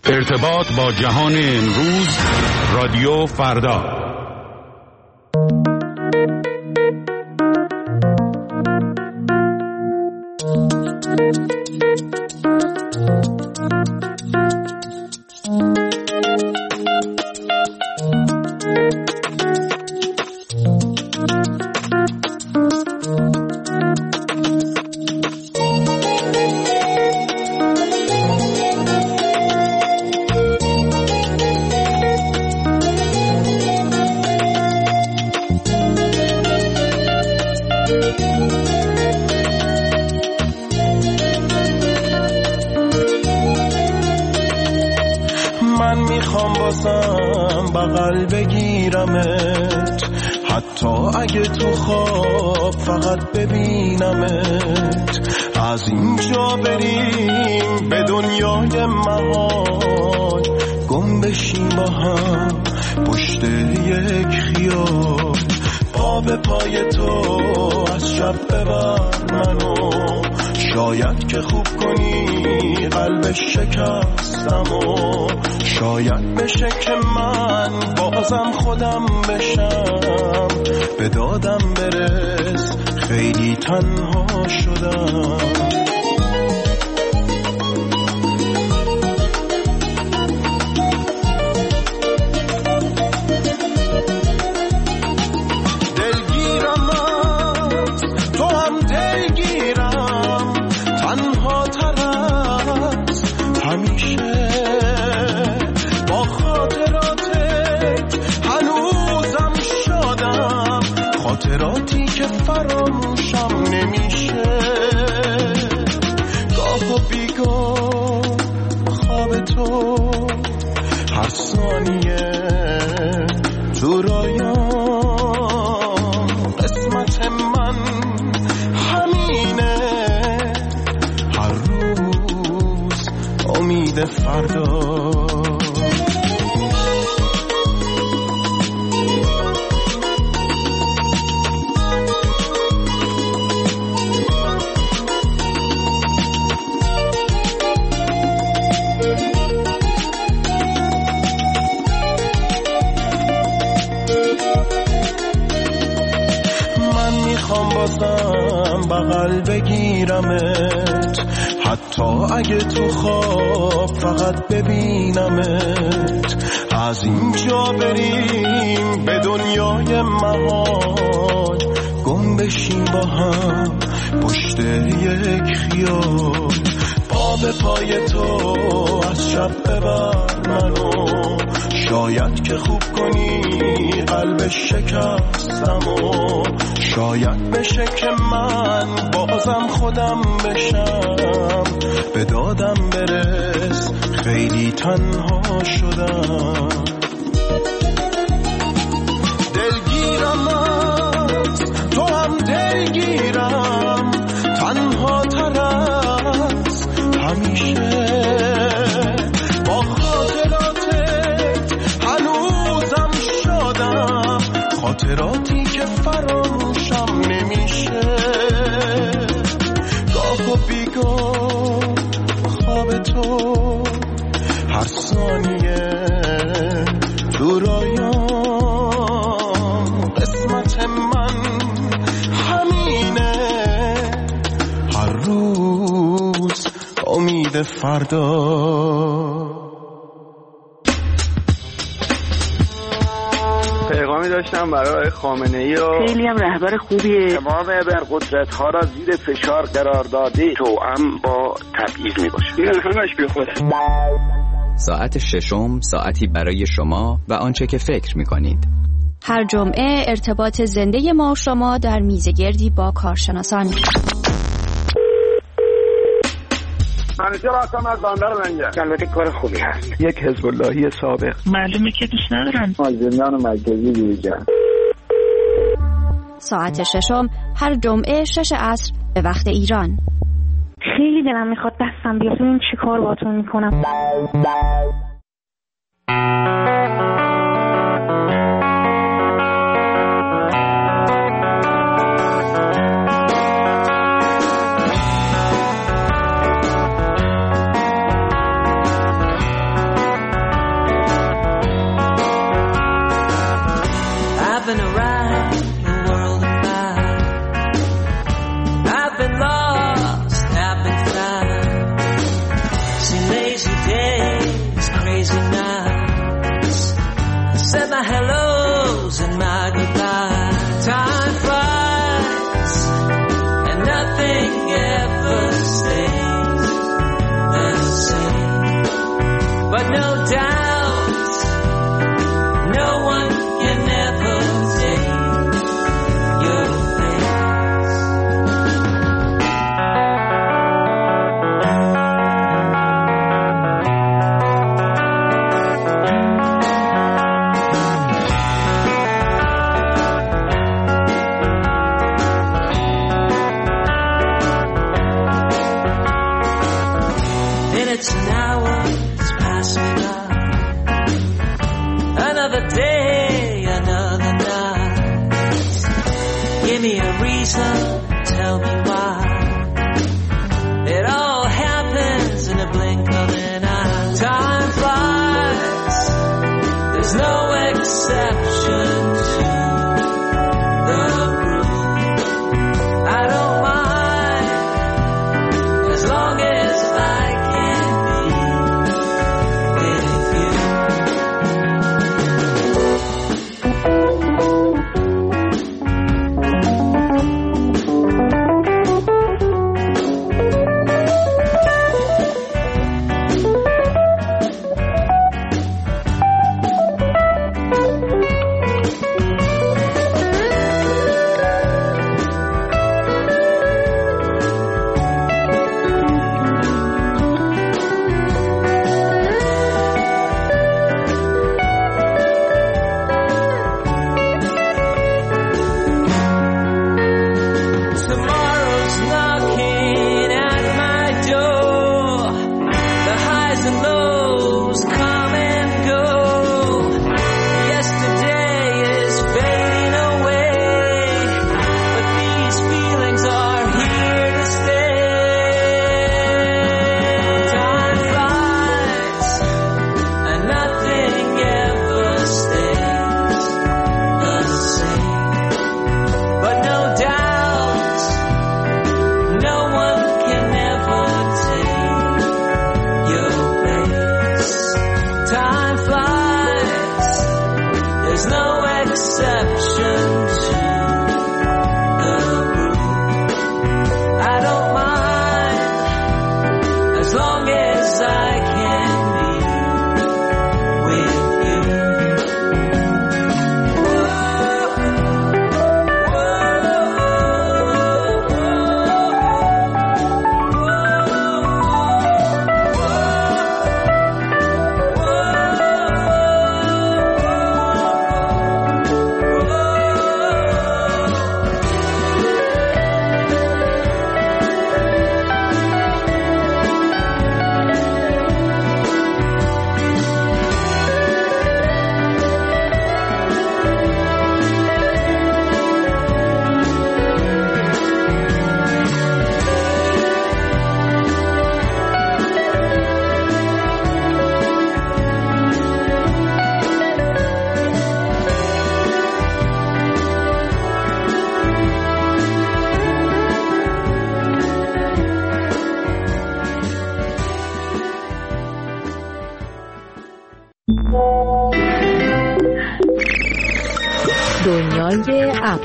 ارتباط با جهان امروز، رادیو فردا. من میخوام بازم بغل بگیرمت، حتی اگه تو خواب فقط ببینمت. از اینجا بریم به دنیای محال، گم بشیم با هم پشت یک خیال. پا به پای تو از شب ببر منو، شاید که خوب کنی قلب شکستمو. شاید بشه که من بازم خودم بشم، به دادم برس خیلی تنها شدم. خاطراتی که فراموشم نمیشه، گاه و بیگاه خواب تو هر ثانیه تو رایام. قسمت من همینه، هر روز امید فردا. بغل بگیرمت، حتی اگه تو خواب فقط ببینمت. از اینجا بریم به دنیای محال، گم بشیم با هم پشت یک خیال. پا به پای تو از شب ببر منو، شاید که خوب کنی قلب شکستمو. شاید بشه که من بازم خودم بشم، به دادم برس خیلی تنها شدم. دلگیرم از تو هم دلگیرم، تنها تر از همیشه. با خاطراتت هنوزم شادم، خاطراتی که فراموشم نمیشه. گاه و بیگاه خواب تو هر ثانیه تو رایام. قسمت من همینه، هر روز امید فردا. پیغامی داشتم برای خامنه‌ای و خیلی هم رهبر خوبیه. تمام ابرقدرت‌ها را زیر فشار قرار داده، توأم با تبعیض میباشه. این همش بی خوده. ساعت ششم، ساعتی برای شما و آنچه که فکر میکنید. هر جمعه ارتباط زنده ما و شما در میزگردی با کارشناسان. همیشه راستم از بندر منگه. البته کار خوبی هست. یک حزب اللهی سابق. معلومه که دوست ندارن. زندان مرکزی دیگر. ساعت ششم هر جمعه 6 عصر به وقت ایران. خیلی دلم میخواد دستم بیاد، این چی کار باتون میکنم. See lazy days, crazy nights. I said my hellos and my goodbyes. Time flies and nothing ever stays the same. But no doubt, no one can ever take your place. Minutes and hours pass me by. Another day, another night. Give me a reason, tell me why. It all happens in a blink of an eye. Time flies, there's no exception to the rule. I don't mind as long as I can be with you. Tomorrow's knocking at my door. The highs and lows come and go. Yesterday is fading away, but these feelings are here to stay. Time flies and nothing ever stays the same. But no doubt, no one can ever take your place. Time flies, there's no exception to the rule. I don't mind as long as I can be with you. دنیای اپ.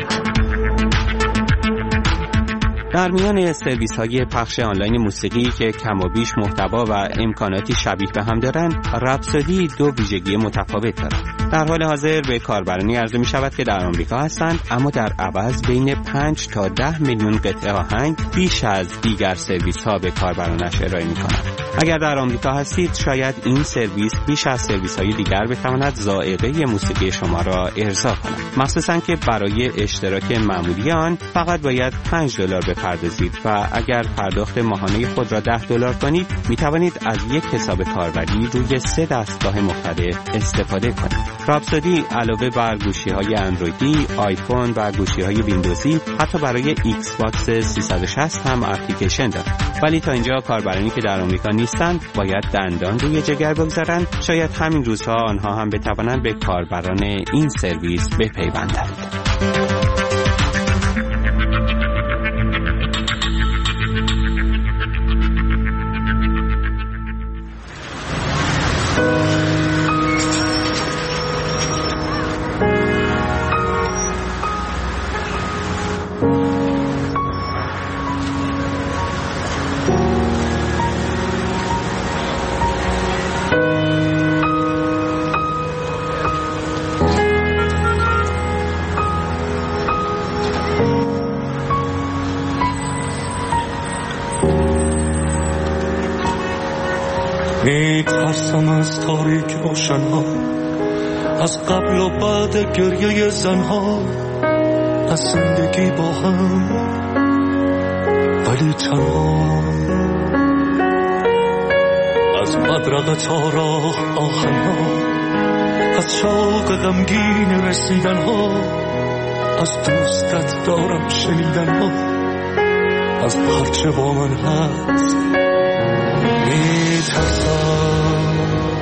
در میان سرویس‌های پخش آنلاین موسیقی که کم و بیش محتوا و امکاناتی شبیه به هم دارند، رپسودی دو ویژگی متفاوت دارد. در حال حاضر به کاربرانی عرضه می شود که در آمریکا هستند، اما در عوض بین 5 تا 10 میلیون قطعه آهنگ بیش از دیگر سرویس‌ها به کاربرانش ارائه می کنند. اگر در آمریکا هستید، شاید این سرویس بیش از سرویس‌های دیگر بتواند ذائقه موسیقی شما را ارضا کند، مخصوصاً که برای اشتراک معمولی آن فقط باید $5 بپردازید و اگر پرداخت ماهانه خود را $10 کنید، می توانید از یک حساب کاربری روی 3 دستگاه مختلف استفاده کنید. رپسودی علاوه بر گوشی‌های اندرویدی، آیفون و گوشی‌های ویندوزی، حتی برای ایکس باکس 360 هم اپلیکیشن دارد. ولی تا اینجا کاربرانی که در آمریکا نیستند باید دندان روی جگر بگذارند. شاید همین روزها آنها هم بتوانند به کاربران این سرویس بپیوندند. میترسم از تاریک روشن‌ها، از قبل و بعد گریه زنها، از زندگی با هم ولی تنها، از بدرقه تا راه آهن‌ها، از شوق غمگین رسیدن‌ها، از دوستت دارم شنیدن‌ها، از هرچه با من هست میترسم.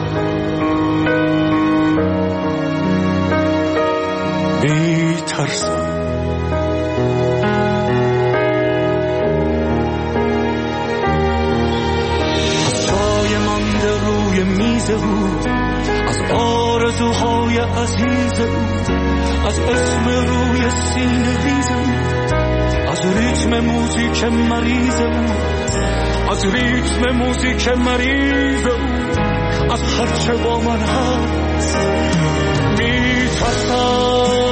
از جای مانده روی میز او، از آرزوهای عزیز او، از اسم روی سینه ریز او، از ریتم موزیک مریض او، از ریتم موزیک مریض او، از هرچه با من هست میترسم.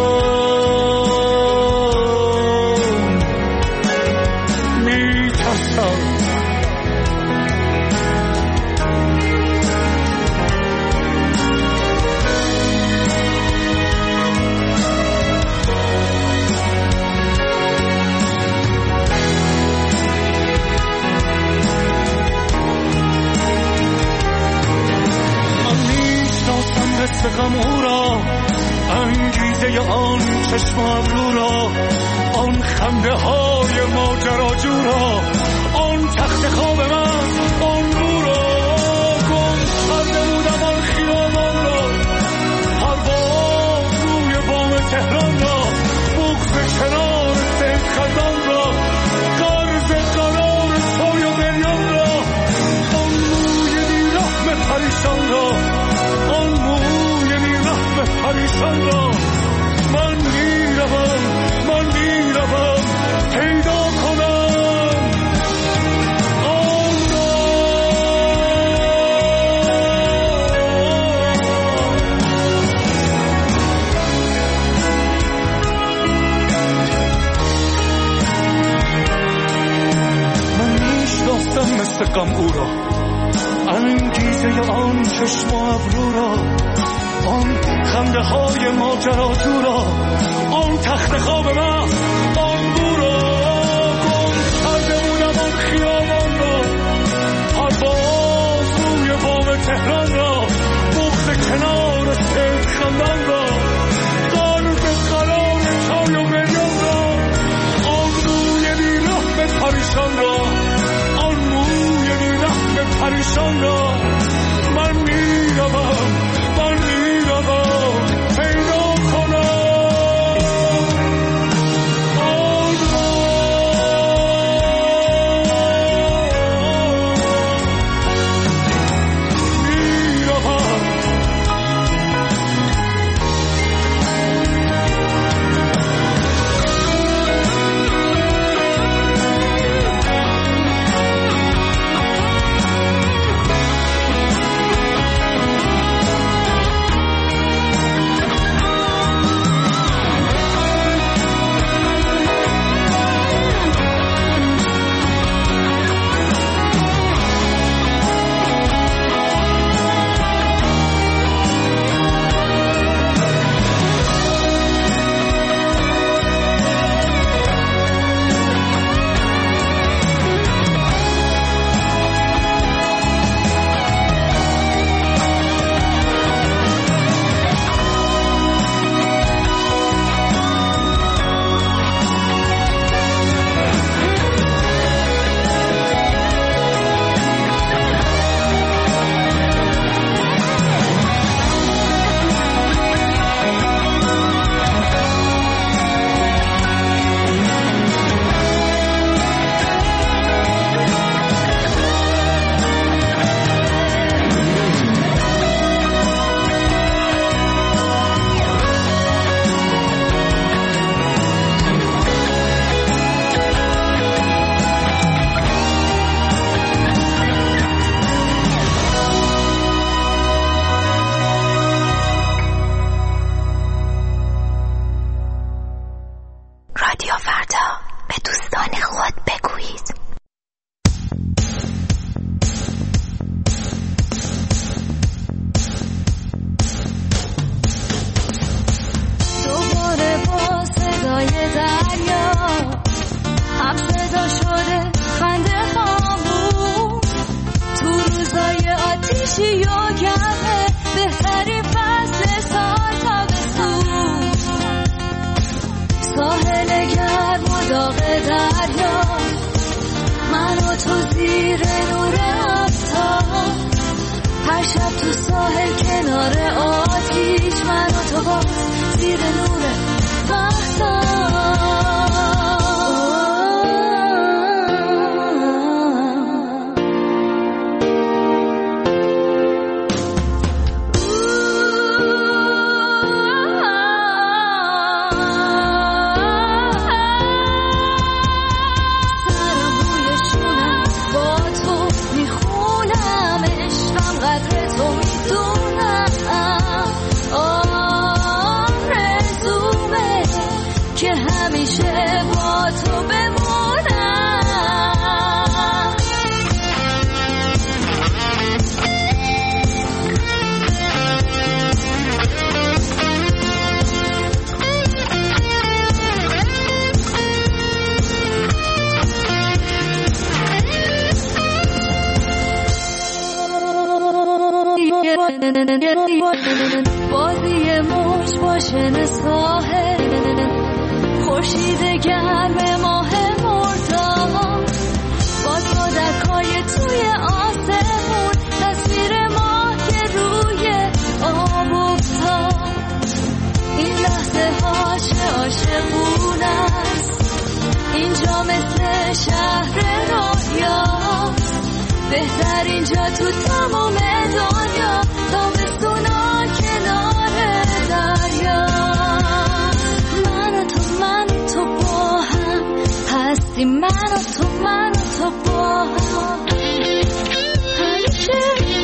غم او را، انگیزه آن چشم ابرو را، آن خنده های ماجراجو را، آن تخت خواب من، آن نور را، گم کرده بودم آن خیابان را، پرواز روی بام تهران را، بغض کنار سید خندان را، قرض قرار سوی و بریان را، آن موی بیرحم پریشان را، آن پریشان را. من میروم پیدا کنم آن را. من میشناسم مثل غم او را، انگیزه آن چشم و ابرو را، آن خنده های ماجراجو را، آن تخت خواب من، آن بو را، گم کرده بودم آن خیابان را، پرواز روی بام تهران را، بغض کنار سید خندان را، قرض قرار چای و بریان را، آن موی بیرحم پریشان را، آن موی بیرحم پریشان را. من میروم پیدا کنم آن را. میروم خورشی و گرمه، بهترین فصل سال تابستون. ساحل گرم و داغ دریا، من و تو زیر نور آفتاب. هر شب تو ساحل کنار آتیش، من و تو با زیر نور مهتاب. بازی موج باشن ساحل، خورشید گرم ماه مرداد، با صدکای توی آسمون، تصویر ماه که روی آب افتاد. این لحظه هاش عاشقونه است، اینجا مثل شهر رویاست، بهترین جا تو تمام دنیا، تابستونا کنار دریا. من و تو با هم هستیم، من و تو با هم همیشه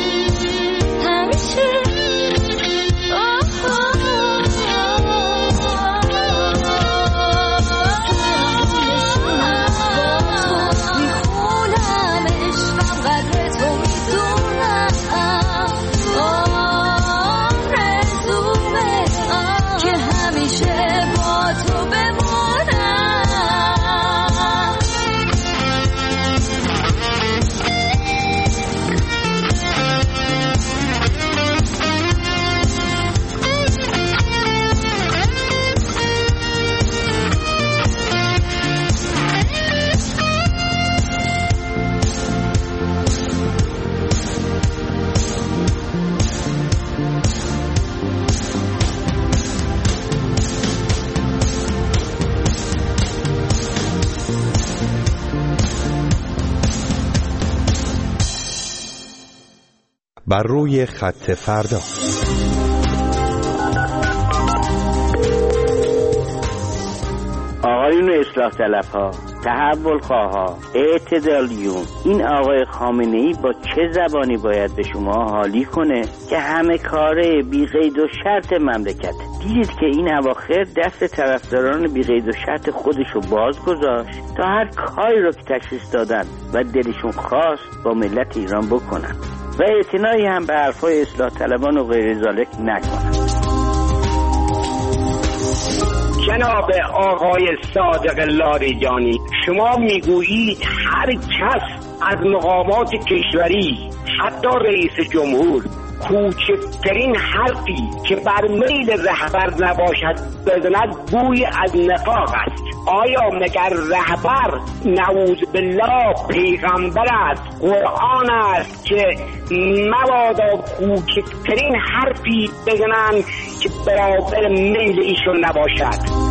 بر روی خط فردا. آقایون اصلاح طلب‌ها، تحول خواها، اعتدالیون، این آقای خامنه‌ای با چه زبانی باید به شما حالی کنه که همه کاره بی قید و شرط مملکت؟ دیدید که این اواخر دست طرفداران بی قید و شرط خودشو باز گذاشت تا هر کاری رو که تشخیص دادن و دلشون خواست با ملت ایران بکنن و اعتنایی هم به حرفای اصلاح طلبان و غیر ذالک نکنن. جناب آقای صادق لاریجانی، شما میگویید هر کس از مقامات کشوری، حتی رئیس جمهور، کوچکترین حرفی که بر میل رهبر نباشد بزند بوی از نفاق است. آیا مگر رهبر نعوذ بالله پیغمبر است، قرآن است که مبادا کوچکترین حرفی بزنند که برابر میل ایشون نباشد؟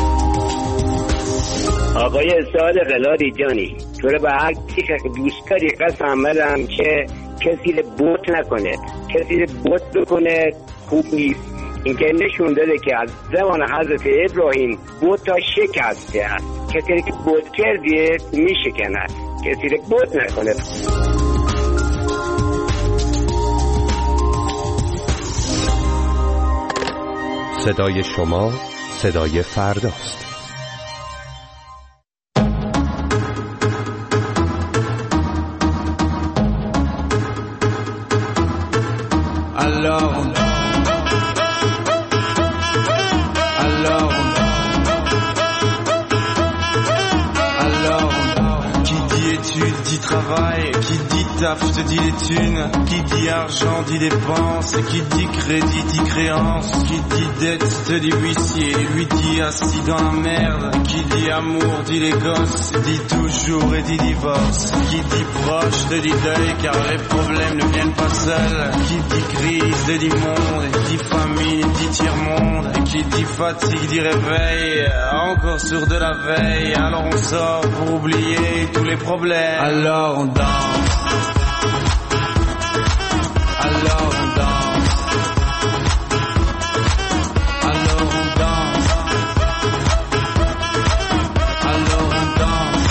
آقای صادق لاریجانی، تو رو به هر کی که دوست داری قسم بدم که کسی رو بوت نکنه، کسی رو بوت بکنه خوب نیست. این که نشون داده که از زمان حضرت ابراهیم بوت ها شکسته است. کسی که بوت کردیه میشکنه، کسی رو بوت نکنه. صدای شما صدای فرداست. Qui dit études dit travail, qui dit taf te dit les thunes, qui dit argent dit dépense, qui dit crédit dit créance, qui dit dette te dit huissier, lui dit assis dans la merde, qui dit amour dit les gosses, dit toujours et dit divorce, qui dit proche te dit deuil car les problèmes ne viennent pas seuls, qui dit crise te dit monde, dit famine dit tiers-monde, qui dit fatigue dit réveil, encore sur de la veille, alors on sort pour oublier tous les problèmes, alors on danse, alors on danse, alors on danse, alors on danse,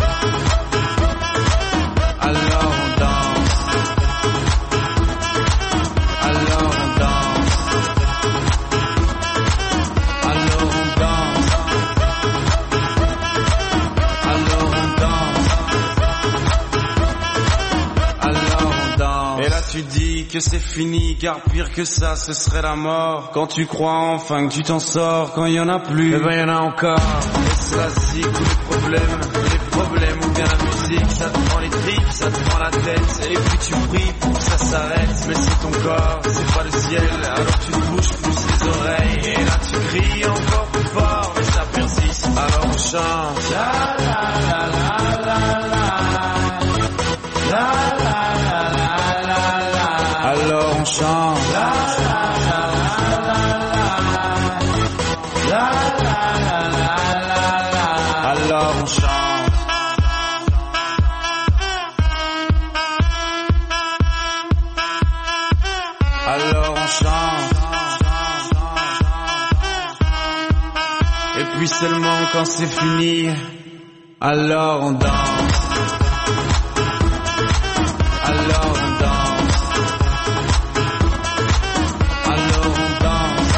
alors on danse, alors on danse, alors on danse, alors on danse, alors on danse. Et là tu dis que c'est fini, car pire que ça ce serait la mort. Quand tu crois enfin que tu t'en sors, quand il y en a plus, eh ben il y en a encore. Et ça c'est tous les problèmes ou bien la musique, ça te prend les tripes, ça te prend la tête, et puis tu pries pour que ça s'arrête, mais c'est ton corps, c'est pas le ciel, alors tu te bouges plus les oreilles, et là tu cries encore plus fort, mais ça persiste, alors on chante. La la la la la la, la la la la la, alors on chante. La la la la la, la la la la la, alors on chante. Alors on chante. Et puis seulement quand c'est fini, alors on danse. Alors on danse. Alors on danse.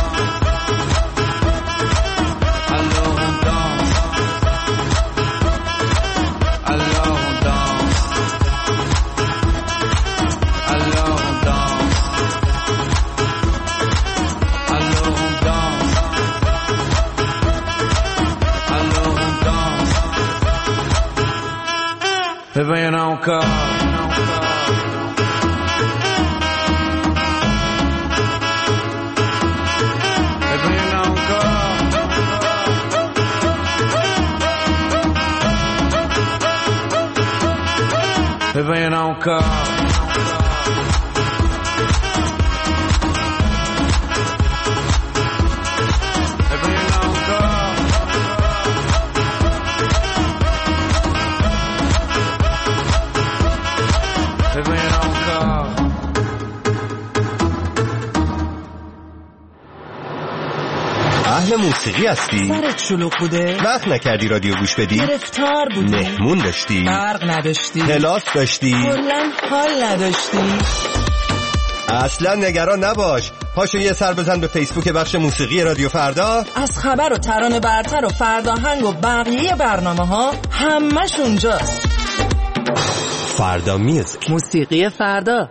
Alors on danse. Alors on danse. Alors on danse. Alors on danse. Alors on danse. Eh ben y'en a encore. Eh ben y'en a encore. Eh ben y'en a encore. اهل موسیقی هستی؟ سرت شلوغ بوده؟ وقت نکردی رادیو گوش بدی؟ گرفتار بودی؟ مهمون داشتی؟ برق نداشتی؟ کلاس داشتی؟ کلاً حال نداشتی؟ اصلا نگران نباش، پاشو یه سر بزن به فیسبوک بخش موسیقی رادیو فردا. از خبر و ترانه برتر و فرداهنگ و بقیه برنامه ها همش اونجاست. فردا میوزیک، موسیقی فردا.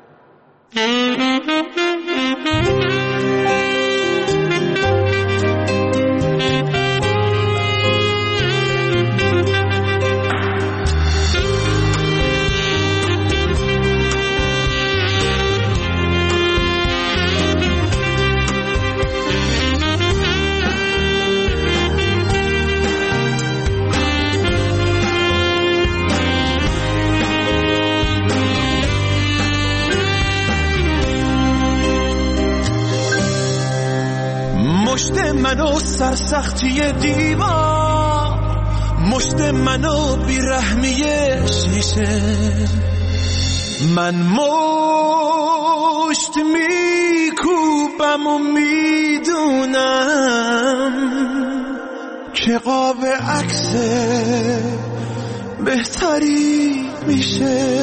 مشت منو سرسختی دیوار، مشت منو بیرحمی شیشه، من مشت میکوبم و میدونم که قاب عکس بهتری میشه.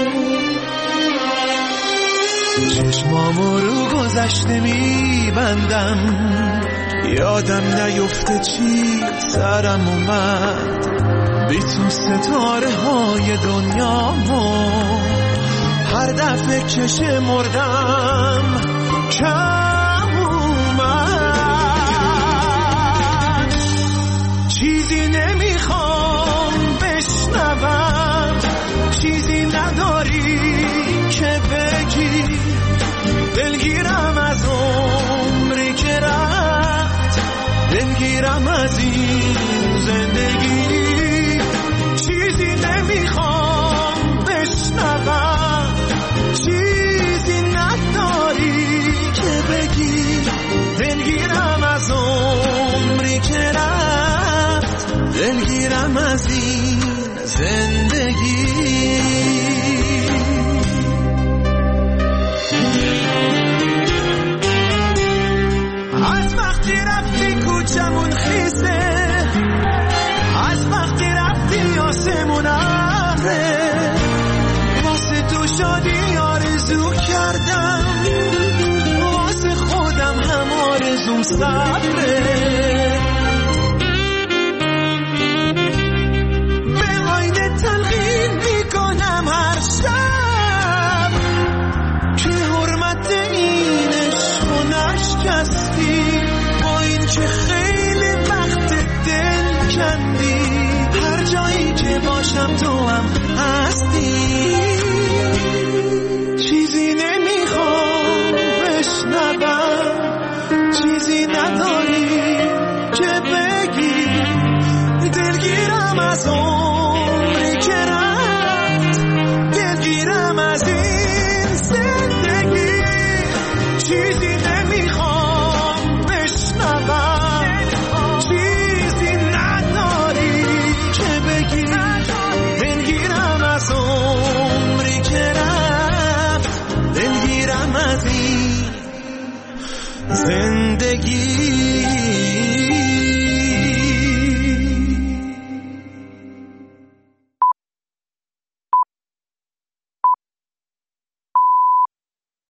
چشمامو رو گذشته میبندم، یادم نیفته چی سرم اومد، بی تو ستاره های دنیامو هر دفعه که شمردم کم اومد. چیزی نمیخوام بشنوم، چیزی نداری دلگیرم از عمری که رفت، دلگیرم از این زندگی. چیزی نمیخوام بشنوم، چیزی نداری که بگی. دلگیرم از عمری که رفت، دلگیرم از این زندگی. از وقتی رفتی کوچمون خیسه، از وقتی رفتی آسمون ابره، واسه تو شادی آرزو کردم، واسه خودم هم آرزوم صبره. به آینه تلقین میکنم هر شب که حرمت این عشق و نشکستی، با این که خیلی وقت دل کندی. هر جایی که باشم تو هم هستی. چیزی نمیخوام بشنوم، چیزی نداری که بگی. دلگیرم از عمری که رفت، دلگیرم از این زندگی. چیزی نمیخوام بشنوم، چیزی نداری که بگی. دلگیرم از عمری که رفت، دلگیرم از این زندگی.